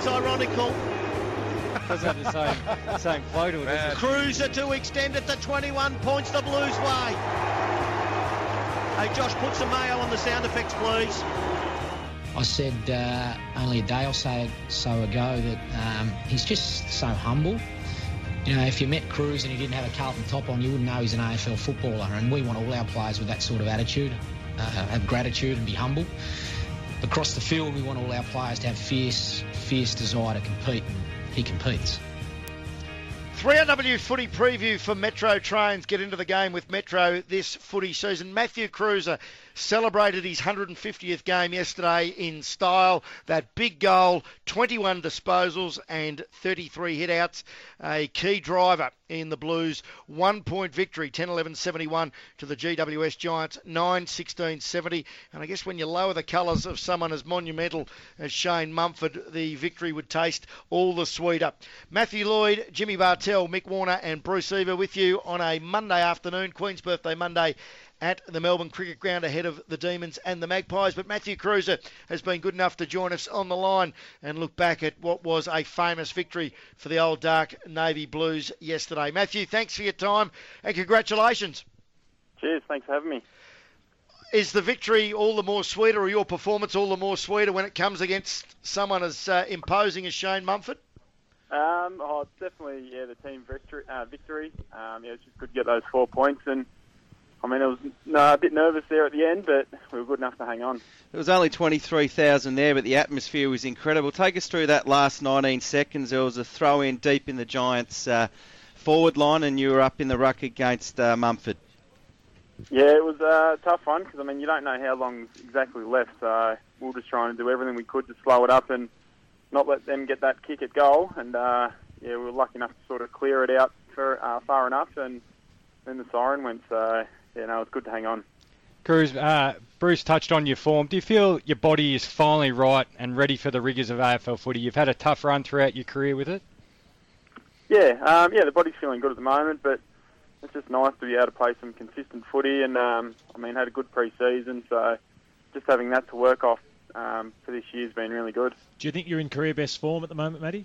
ironical. Doesn't have the same flow to it, does it? Cruiser to extend it to 21 points the Blues way. Hey, Josh, put some mayo on the sound effects, please. I said only a day or so ago that he's just so humble. You know, if you met Cruz and he didn't have a Carlton top on, you wouldn't know he's an AFL footballer. And we want all our players with that sort of attitude, have gratitude and be humble. Across the field, we want all our players to have fierce desire to compete, and he competes. 3RW footy preview for Metro Trains. Get into the game with Metro this footy season. Matthew Cruiser celebrated his 150th game yesterday in style. That big goal, 21 disposals and 33 hit-outs. A key driver in the Blues' 1-point victory, 10-11-71 to the GWS Giants, 9-16-70. And I guess when you lower the colours of someone as monumental as Shane Mumford, the victory would taste all the sweeter. Matthew Lloyd, Jimmy Bartell, Mick Warner and Bruce Eva with you on a Monday afternoon, Queen's Birthday Monday, at the Melbourne Cricket Ground ahead of the Demons and the Magpies. But Matthew Cruiser has been good enough to join us on the line and look back at what was a famous victory for the old Dark Navy Blues yesterday. Matthew, thanks for your time and congratulations. Cheers, thanks for having me. Is the victory all the more sweeter, or your performance all the more sweeter when it comes against someone as imposing as Shane Mumford? Definitely, the team victory. It's just good to get those 4 points, and I mean, it was a bit nervous there at the end, but we were good enough to hang on. It was only 23,000 there, but the atmosphere was incredible. Take us through that last 19 seconds. There was a throw-in deep in the Giants' forward line, and you were up in the ruck against Mumford. Yeah, it was a tough one, because, I mean, you don't know how long's exactly left, so we were just trying to do everything we could to slow it up and not let them get that kick at goal, and we were lucky enough to sort of clear it out for far enough, and then the siren went, so it's good to hang on. Cruz, Bruce touched on your form. Do you feel your body is finally right and ready for the rigours of AFL footy? You've had a tough run throughout your career with it. Yeah, the body's feeling good at the moment, but it's just nice to be able to play some consistent footy, and had a good pre-season, so just having that to work off for this year's been really good. Do you think you're in career best form at the moment, Matty?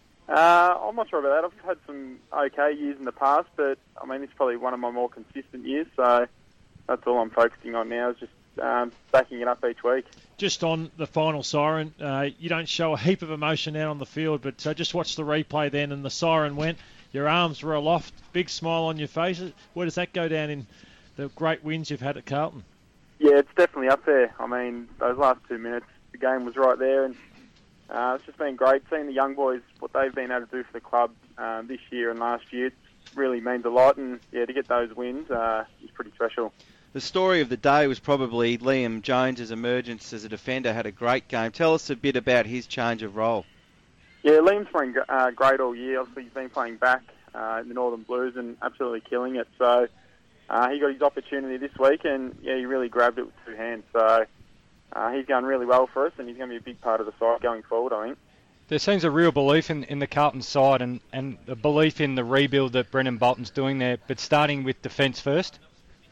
I'm not sure about that. I've had some okay years in the past, but I mean, it's probably one of my more consistent years, so that's all I'm focusing on now, is just backing it up each week. Just on the final siren, you don't show a heap of emotion out on the field, but just watch the replay then, and the siren went, your arms were aloft, big smile on your face. Where does that go down in the great wins you've had at Carlton? Yeah, it's definitely up there. I mean, those last 2 minutes, the game was right there, and it's just been great seeing the young boys, what they've been able to do for the club this year and last year. It really means a lot, and to get those wins is pretty special. The story of the day was probably Liam Jones' emergence as a defender. Had a great game. Tell us a bit about his change of role. Yeah, Liam's been great all year. Obviously, he's been playing back in the Northern Blues and absolutely killing it. So he got his opportunity this week, and he really grabbed it with two hands. So he's going really well for us, and he's going to be a big part of the side going forward, I think. There seems a real belief in the Carlton side and a belief in the rebuild that Brendan Bolton's doing there, but starting with defence first.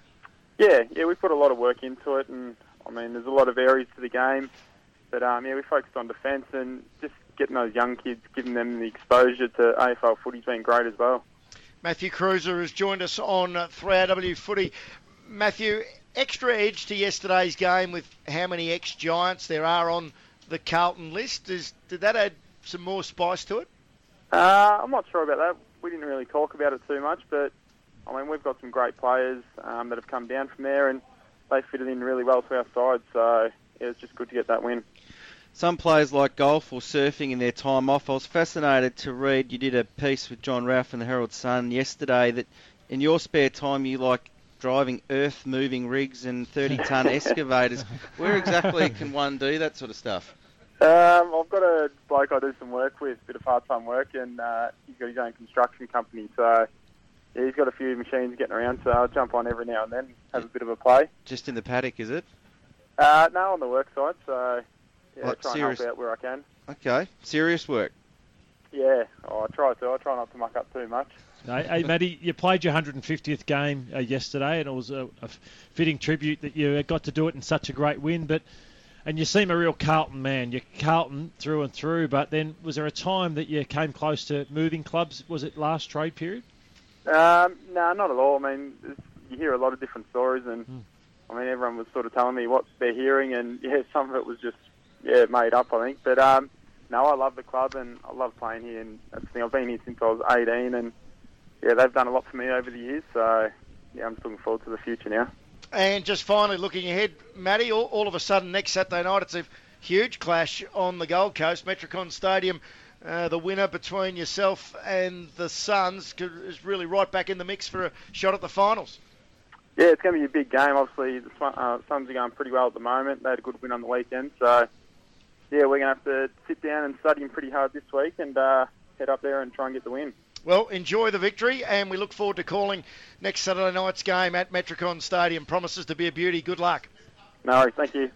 Yeah, we put a lot of work into it, and I mean, there's a lot of areas to the game, but we focused on defence and just getting those young kids, giving them the exposure to AFL footy's been great as well. Matthew Cruiser has joined us on 3RW Footy. Matthew, extra edge to yesterday's game with how many ex-Giants there are on the Carlton list. Did that add some more spice to it? I'm not sure about that. We didn't really talk about it too much, but I mean, we've got some great players that have come down from there, and they fitted in really well to our side, so it was just good to get that win. Some players like golf or surfing in their time off. I was fascinated to read, you did a piece with John Ralph in the Herald Sun yesterday, that in your spare time you like driving earth-moving rigs and 30-tonne excavators. Where exactly can one do that sort of stuff? I've got a bloke I do some work with, a bit of part-time work, and he's got his own construction company, so yeah, he's got a few machines getting around, so I'll jump on every now and then, have a bit of a play. Just in the paddock, is it? No, on the work site, so yeah, like try and help out where I can. Okay, serious work. Yeah, I try to. I try not to muck up too much. Hey, Matty, you played your 150th game yesterday, and it was a fitting tribute that you got to do it in such a great win. But And you seem a real Carlton man. You're Carlton through and through, but then was there a time that you came close to moving clubs? Was it last trade period? No, not at all. I mean, you hear a lot of different stories, and I mean, everyone was sort of telling me what they're hearing, and yeah, some of it was just made up, I think. But no, I love the club and I love playing here, and that's the thing. I've been here since I was 18, and yeah, they've done a lot for me over the years. So yeah, I'm just looking forward to the future now. And just finally looking ahead, Matty, all of a sudden next Saturday night it's a huge clash on the Gold Coast, Metricon Stadium. The winner between yourself and the Suns is really right back in the mix for a shot at the finals. Yeah, it's going to be a big game. Obviously, the Suns are going pretty well at the moment. They had a good win on the weekend. So, yeah, we're going to have to sit down and study them pretty hard this week and head up there and try and get the win. Well, enjoy the victory, and we look forward to calling next Saturday night's game at Metricon Stadium. Promises to be a beauty. Good luck. No worries. Thank you.